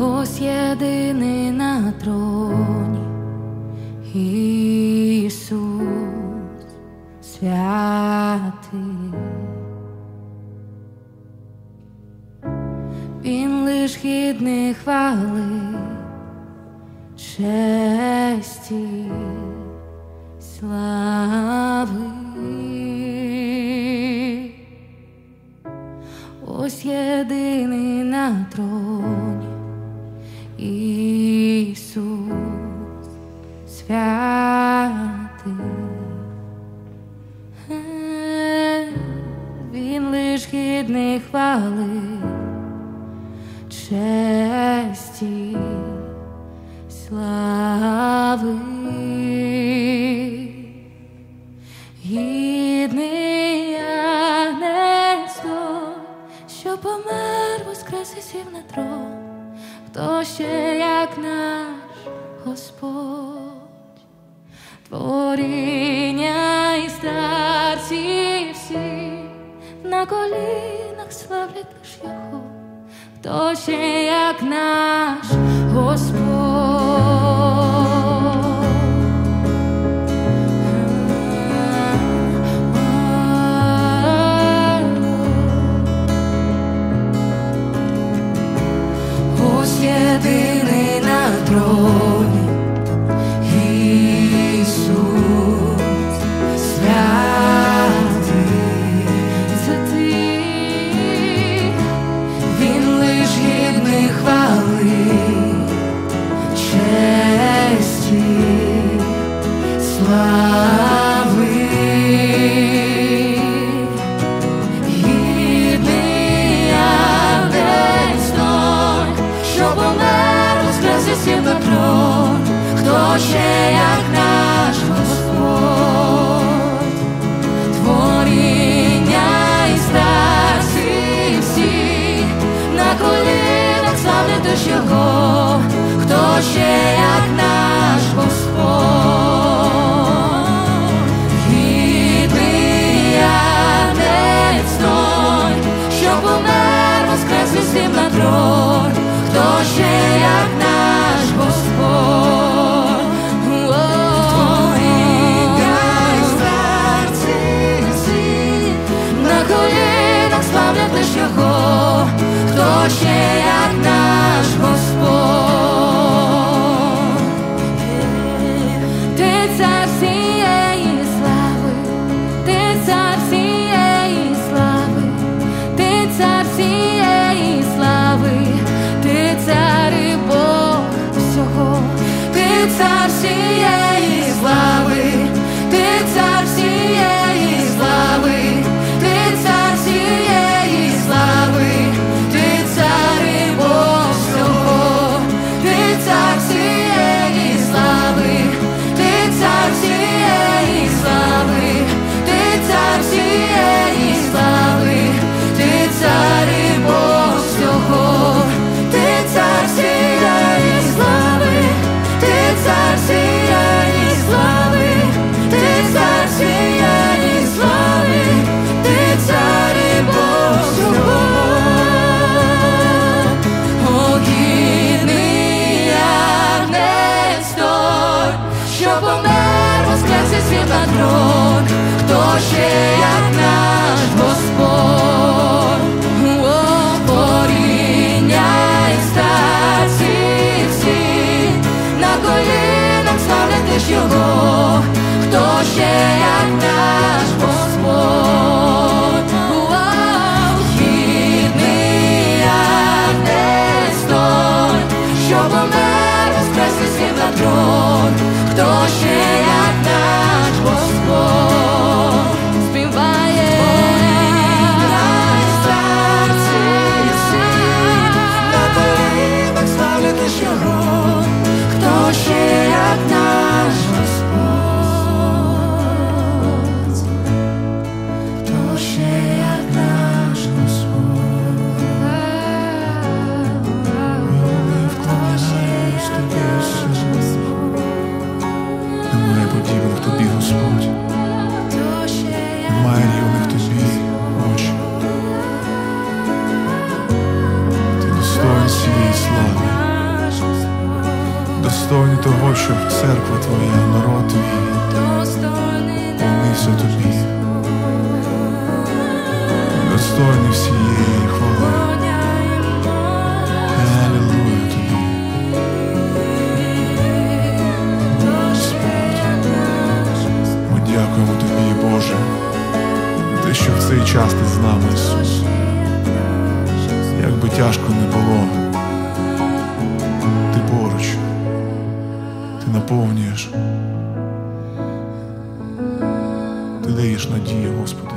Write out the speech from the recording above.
ось єдиний на троні Ісус святий. Він лиш гідний хвали, честі, слави. Ось єдиний на троні Ісус святий. Він лиш гідний хвали, честі, слави. Гідний Агнець той, що помер, воскрес і сів на трон. Хто ще, як наш Господь? Творіння і старці всі на колінах славлять лиш Його. Хто ще, як наш Господь? Ось єдиний на троні Ісус святий. Це ти, він лиш гідний хвали, честі, слави. Гідний Агнець той, що помер, воскрес і сів на трон. Хто ще, як наш Господь? Творіння і старці всі на колінах славлять лиш Його. Хто ще, як наш Господь? Гідний Агнець той, що помер, воскрес і сів на трон. Хто ще, як наш Господь? Творіння і старці всі на колінах славлять лиш Його. Хто ще, як наш Господь? Ти цар всієї слави, ти цар всієї слави, ти цар всієї слави, ти цар і Бог всього, ти цар всієї слави, ти цар всієї слави, ти цар всієї слави, ти цар і Бог всього, ти цар всієї слави, ти цар всієї слави, ти цар всієї слави, ти цар і Бог всього, ти цар всієї слави, ти цар всієї слави, ти цар всієї слави, ти цар і Бог всього. О, гідний Агнець той, що помер, воскрес і сів на трон. Хто ще, як наш Господь? О, творіння і старці всі на колінах славлять лиш Його. Хто ще, як наш Господь? Гідний Агнець той, що помер, воскрес і сів на трон. Хто ще, як наш Господь? Співає творіння і старці всі на колінах славлять лиш Його. Хто ще, як наш Господь? достойний того, щоб церква Твоя, народ Твій поклонився Тобі. Достойний всієї хвали. Алілуя Тобі. Господь, ми дякуємо Тобі, Боже, за те, що в цей час Ти з нами, Ісус. Як би тяжко не було, Ти поруч, Ти наповнюєш, Ти даєш надію, Господи.